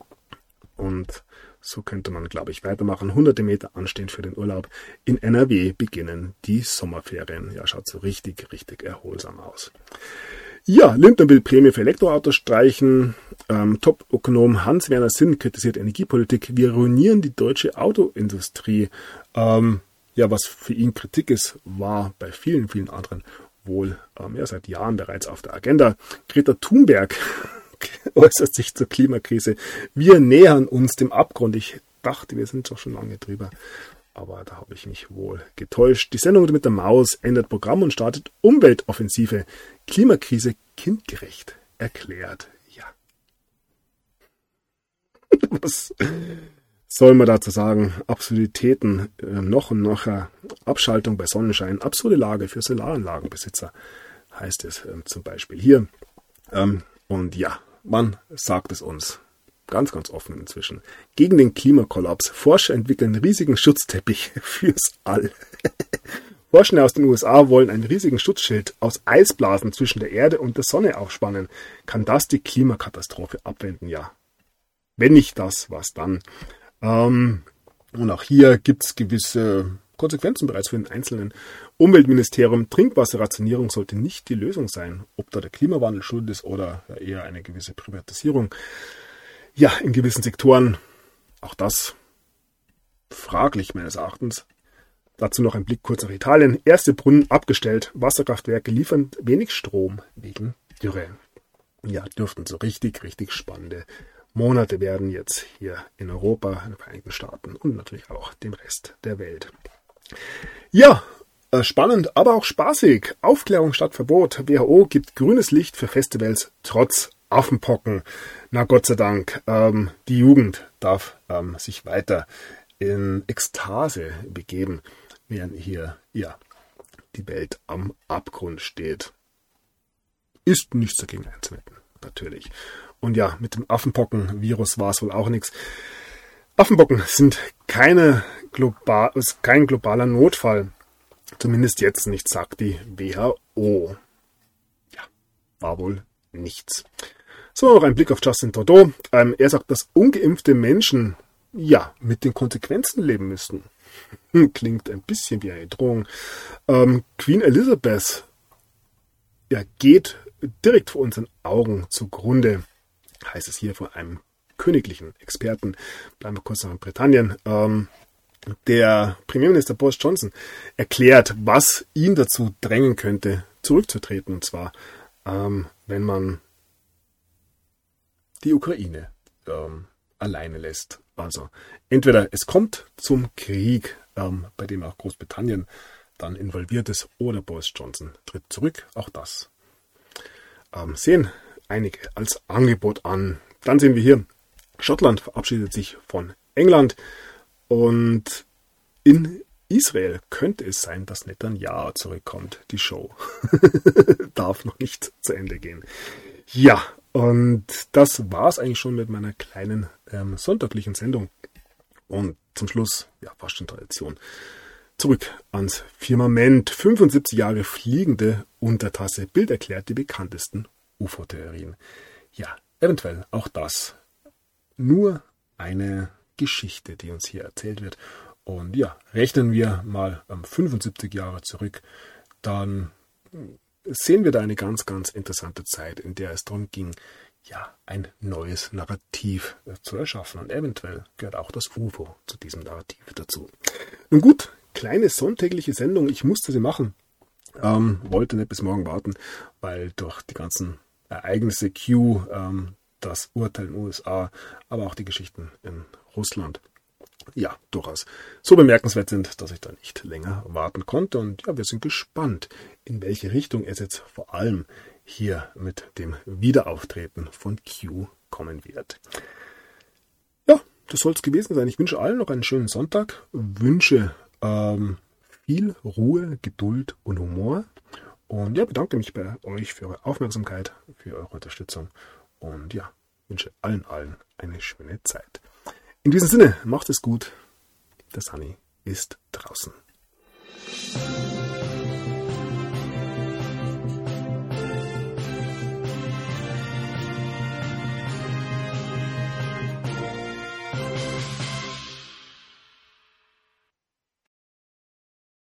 Und so könnte man, glaube ich, weitermachen. Hunderte Meter anstehen für den Urlaub. In N R W beginnen die Sommerferien. Ja, schaut so richtig, richtig erholsam aus. Ja, Lindner will Prämie für Elektroautos streichen. Ähm, Top-Ökonom Hans-Werner Sinn kritisiert Energiepolitik. Wir ruinieren die deutsche Autoindustrie. Ähm, ja, was für ihn Kritik ist, war bei vielen, vielen anderen wohl ähm, ja, seit Jahren bereits auf der Agenda. Greta Thunberg äußert sich zur Klimakrise. Wir nähern uns dem Abgrund. Ich dachte, wir sind doch schon lange drüber. Aber da habe ich mich wohl getäuscht. Die Sendung mit der Maus ändert Programm und startet Umweltoffensive. Klimakrise kindgerecht erklärt. Ja. Was soll man dazu sagen? Absurditäten. Äh, noch und noch äh, Abschaltung bei Sonnenschein. Absurde Lage für Solaranlagenbesitzer heißt es äh, zum Beispiel hier. Ähm, und ja, man sagt es uns. Ganz, ganz offen inzwischen. Gegen den Klimakollaps. Forscher entwickeln einen riesigen Schutzteppich fürs All. Forscher aus den U S A wollen einen riesigen Schutzschild aus Eisblasen zwischen der Erde und der Sonne aufspannen. Kann das die Klimakatastrophe abwenden? Ja. Wenn nicht das, was dann? Ähm, und auch hier gibt es gewisse Konsequenzen bereits für den einzelnen. Umweltministerium, Trinkwasserrationierung sollte nicht die Lösung sein. Ob da der Klimawandel schuld ist oder eher eine gewisse Privatisierung. Ja, in gewissen Sektoren, auch das fraglich meines Erachtens. Dazu noch ein Blick kurz nach Italien. Erste Brunnen abgestellt, Wasserkraftwerke liefern wenig Strom wegen Dürre. Ja, dürften so richtig, richtig spannende Monate werden jetzt hier in Europa, in den Vereinigten Staaten und natürlich auch dem Rest der Welt. Ja, spannend, aber auch spaßig. Aufklärung statt Verbot. W H O gibt grünes Licht für Festivals trotz Affenpocken. Na Gott sei Dank, ähm, die Jugend darf ähm, sich weiter in Ekstase begeben, während hier ja die Welt am Abgrund steht. Ist nichts dagegen einzuwenden, natürlich. Und ja, mit dem Affenpocken-Virus war es wohl auch nichts. Affenpocken sind keine global, ist kein globaler Notfall. Zumindest jetzt nicht, sagt die W H O. Ja, war wohl nichts. So, noch ein Blick auf Justin Trudeau. Ähm, er sagt, dass ungeimpfte Menschen ja mit den Konsequenzen leben müssten. Hm, klingt ein bisschen wie eine Drohung. Ähm, Queen Elizabeth ja, geht direkt vor unseren Augen zugrunde, heißt es hier von einem königlichen Experten. Bleiben wir kurz noch in Britannien. Ähm, der Premierminister Boris Johnson erklärt, was ihn dazu drängen könnte, zurückzutreten. Und zwar, ähm, wenn man die Ukraine ähm, alleine lässt. Also entweder es kommt zum Krieg, ähm, bei dem auch Großbritannien dann involviert ist, oder Boris Johnson tritt zurück. Auch das ähm, sehen einige als Angebot an. Dann sehen wir hier, Schottland verabschiedet sich von England und in Israel könnte es sein, dass Netanyahu zurückkommt. Die Show darf noch nicht zu Ende gehen. Ja, und das war es eigentlich schon mit meiner kleinen ähm, sonntaglichen Sendung. Und zum Schluss, ja, fast schon Tradition, zurück ans Firmament. fünfundsiebzig Jahre fliegende Untertasse. Bild erklärt die bekanntesten U F O-Theorien. Ja, eventuell auch das. Nur eine Geschichte, die uns hier erzählt wird. Und ja, rechnen wir mal ähm, fünfundsiebzig Jahre zurück, dann sehen wir da eine ganz, ganz interessante Zeit, in der es darum ging, ja, ein neues Narrativ äh, zu erschaffen. Und eventuell gehört auch das U F O zu diesem Narrativ dazu. Nun gut, kleine sonntägliche Sendung. Ich musste sie machen. Ähm, wollte nicht bis morgen warten, weil durch die ganzen Ereignisse Q, ähm, das Urteil in den U S A, aber auch die Geschichten in Russland, ja, durchaus so bemerkenswert sind, dass ich da nicht länger warten konnte. Und ja, wir sind gespannt, in welche Richtung es jetzt vor allem hier mit dem Wiederauftreten von Q kommen wird. Ja, das soll es gewesen sein. Ich wünsche allen noch einen schönen Sonntag, wünsche ähm, viel Ruhe, Geduld und Humor. Und ja, bedanke mich bei euch für eure Aufmerksamkeit, für eure Unterstützung. Und ja, wünsche allen, allen eine schöne Zeit. In diesem Sinne, macht es gut. Der Sunny ist draußen.